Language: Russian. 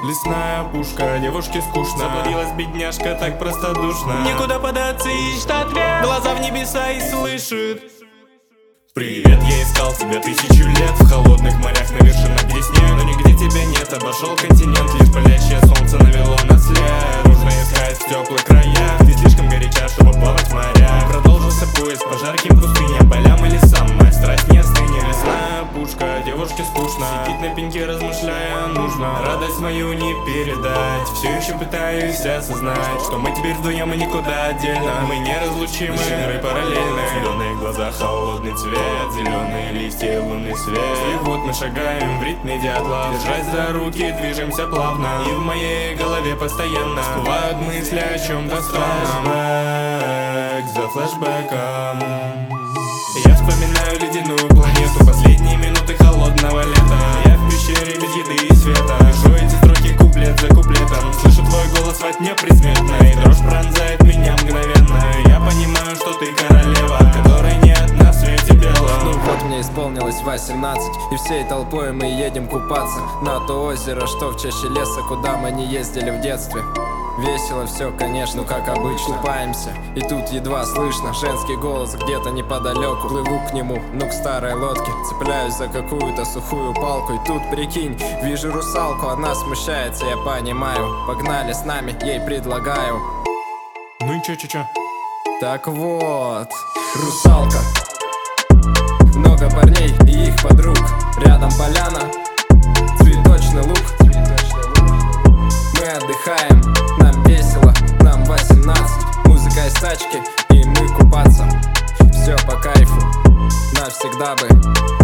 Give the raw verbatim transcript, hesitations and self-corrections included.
Лесная пушка, девушке скучно. Заблудилась бедняжка, так простодушно. Некуда податься, ищет ответ. Глаза в небеса и слышит: привет, я искал тебя тысячу лет. В холодных морях, на вершинах, где снег, но нигде тебя нет. Обошел континент, лишь палящее солнце навело на след. Нужно искать в теплых краях, где слишком горяча, чтобы плавать в морях. Продолжился поиск по жарким пустыням, полям и лесам. Моя страсть не остынет. Лесная пушка, девушке скучно. Сидит на пеньке, размышляя, нужно радость мою не передать. Все еще пытаюсь осознать, что мы теперь вдвоем и никуда отдельно. Мы неразлучимы, миры параллельны. Зеленые глаза, холодный цвет, зеленые листья, лунный свет. И вот мы шагаем в ритме дятла. Держась за руки, движемся плавно. И в моей голове постоянно всплывают мысли о чем-то странном. Флэшбэк за флэшбэком. Я вспоминаю ледяную планету, последние минуты холодного лета. Я в пещере без еды и света. Пишу эти строки куплет за куплетом. Слышу твой голос во тьме предсмертной. Дрожь пронзает меня мгновенно. Я понимаю, что ты королева, которой нет на свете белом. Ну вот мне исполнилось восемнадцать, и всей толпой мы едем купаться на то озеро, что в чаще леса, куда мы не ездили в детстве. Весело все, конечно, ну как обычно. Купаемся, и тут едва слышно женский голос где-то неподалеку. Плыву к нему, ну к старой лодке, цепляюсь за какую-то сухую палку. И тут, прикинь, вижу русалку, она смущается, я понимаю. Погнали с нами, ей предлагаю. Ну и чё, чё, чё? Так вот, русалка, много парней и их подруг. Рядом поляна, цветочный луг. Мы отдыхаем, нам весело, нам восемнадцать. Музыка из тачки, и мы купаться. Все по кайфу, навсегда бы.